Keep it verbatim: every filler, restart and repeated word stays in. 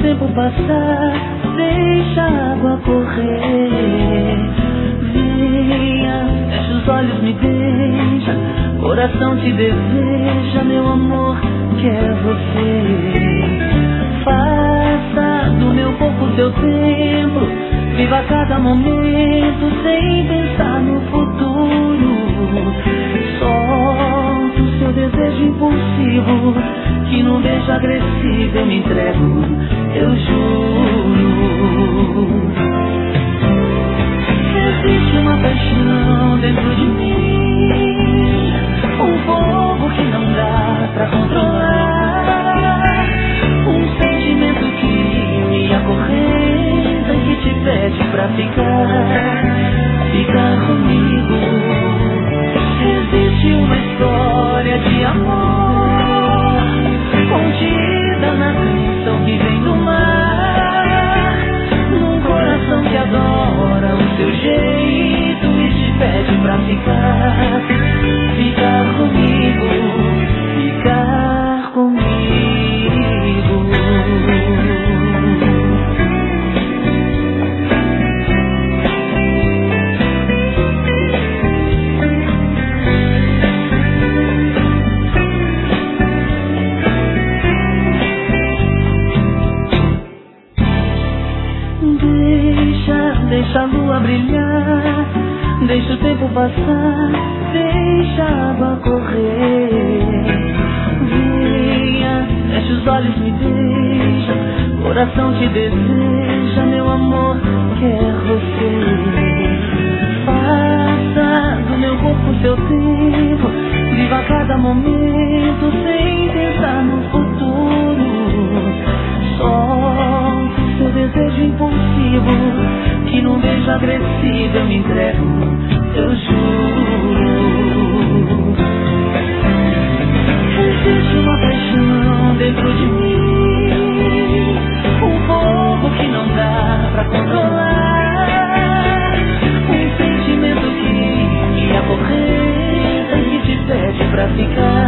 tempo passar, deixa a água correr. Venha, fecha os olhos, me beija, coração te deseja, meu amor, quer você. Faça do meu corpo seu templo, viva cada momento sem pensar no futuro. Solta o seu desejo impulsivo, que num beijo agressivo eu me entrego, eu juro. Existe uma paixão dentro de mim, um fogo que não dá pra controlar, um sentimento que me acorrenta e que te pede pra ficar, ficar comigo. Existe uma história de amor contida na canção que vem do mar, num coração que adora o seu jeito e te pede pra ficar, ficar comigo, ficar comigo. Deixa a lua brilhar, deixa o tempo passar, deixa a água correr. Venha, fecha os olhos, me beija, coração te deseja, meu amor, quer você. Faça do meu corpo seu tempo, viva cada momento sem pensar no futuro. Solta o seu desejo impulsivo, que num beijo agressivo eu me entrego, eu juro. Existe uma paixão dentro de mim, um fogo que não dá pra controlar, um sentimento que me acorrenta e que te pede pra ficar,